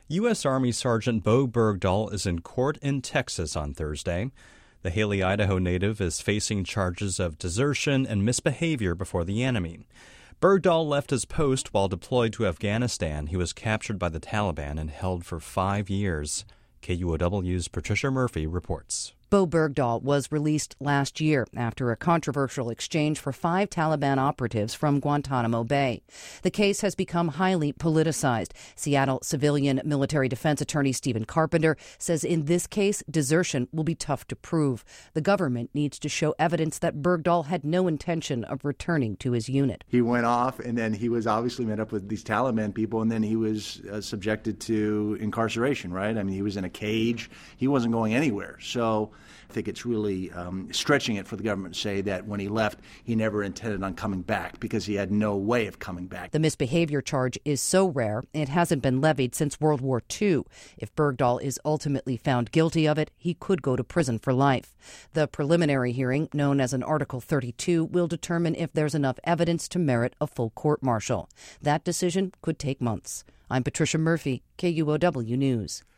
U.S. Army Sergeant Bo Bergdahl is in court in Texas on Thursday. The Haley, Idaho native is facing charges of desertion and misbehavior before the enemy. Bergdahl left his post while deployed to Afghanistan. He was captured by the Taliban and held for 5 years. KUOW's Patricia Murphy reports. Bo Bergdahl was released last year after a controversial exchange for 5 Taliban operatives from Guantanamo Bay. The case has become highly politicized. Seattle civilian military defense attorney Stephen Carpenter says in this case, desertion will be tough to prove. The government needs to show evidence that Bergdahl had no intention of returning to his unit. He went off, and then he was obviously met up with these Taliban people, and then he was subjected to incarceration, right? I mean, he was in a cage. He wasn't going anywhere. So I think it's really stretching it for the government to say that when he left, he never intended on coming back because he had no way of coming back. The misbehavior charge is so rare, it hasn't been levied since World War II. If Bergdahl is ultimately found guilty of it, he could go to prison for life. The preliminary hearing, known as an Article 32, will determine if there's enough evidence to merit a full court-martial. That decision could take months. I'm Patricia Murphy, KUOW News.